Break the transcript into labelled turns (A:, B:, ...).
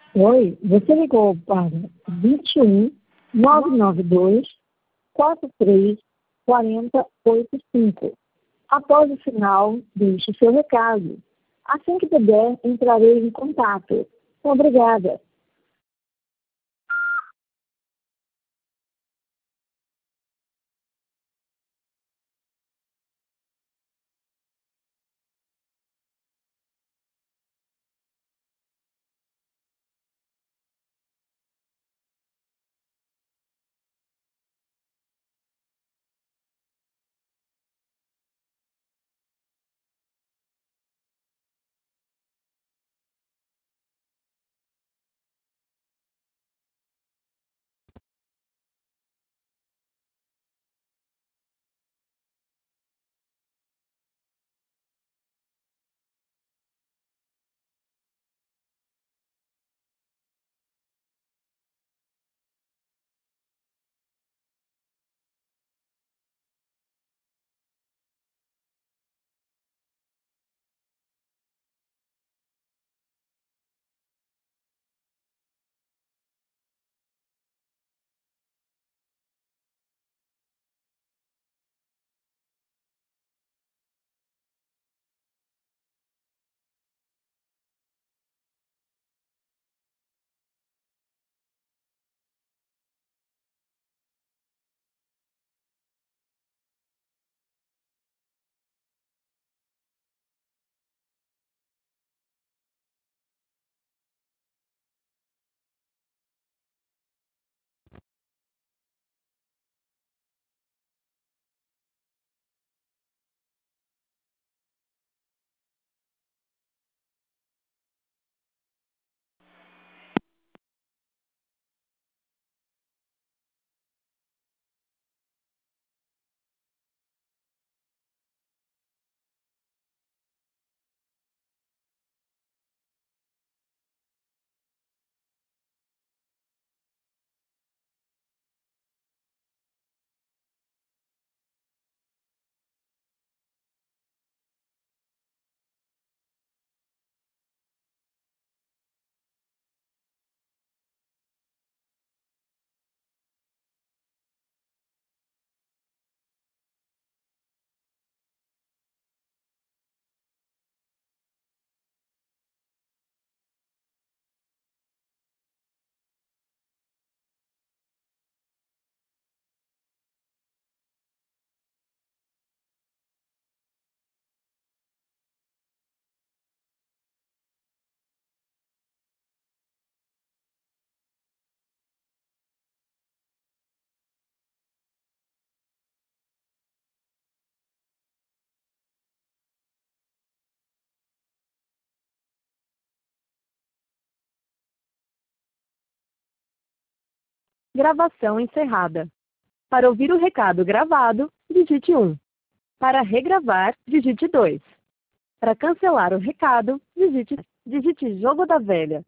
A: Oi, você ligou para 21 992 43 40 85. Após o sinal, deixe seu recado. Assim que puder, entrarei em contato. Obrigada.
B: Gravação encerrada. Para ouvir o recado gravado, digite 1. Para regravar, digite 2. Para cancelar o recado, digite Jogo da Velha.